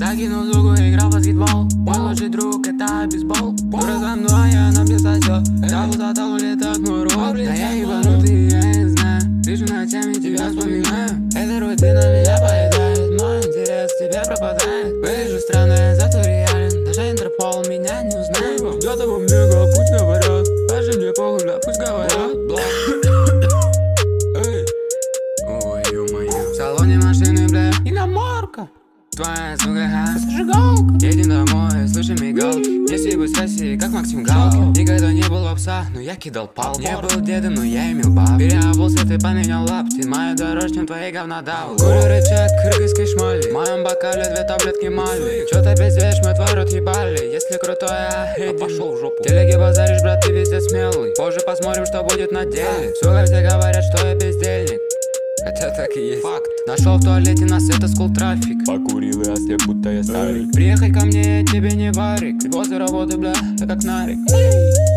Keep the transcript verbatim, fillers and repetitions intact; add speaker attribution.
Speaker 1: Я кинул звуку, играл в баскетбол. Мой лучший друг — это бейсбол. Дура за мной, а она мне сосёт. Я устал, улетает мой рот. Да я ебанутый, я не знаю. Лежу ночами, тебя вспоминаю. Эта рутина меня поедает. Мой интерес к тебе пропадает. Выгляжу странно, я зато реален. Даже Интерпол меня не узнает. Я того много, пусть говорят. Даже мне похуй, бля, пусть говорят. Ой, ё-моё. В салоне машины, бля, иномарка. Твоя сука, зажигалка. Едем домой, слышим мигалки. Если бы спроси, как Максим Галкин. Никогда не было пса, но я кидал палки. Не был дедом, но я имел баб. Переобулся, ты поменял лапти. Мою дороже, чем твои говнодавы. Курю рычаг кыргызской шмали. В моем бокале две таблетки мали. Чё ты пиздишь, мы твой рот ебали. Если крутой, а а пошел в жопу. Телеги базаришь, брат, ты везде смелый. Позже посмотрим, что будет на деле. Сука, все говорят, что я бездельник. Хотя так и есть. Факт. Нашел в туалете на это скул трафик.
Speaker 2: Покурил и ослеп, будто я старый.
Speaker 1: Приехать ко мне тебе не варик. Возле работы, бля, я как нарик.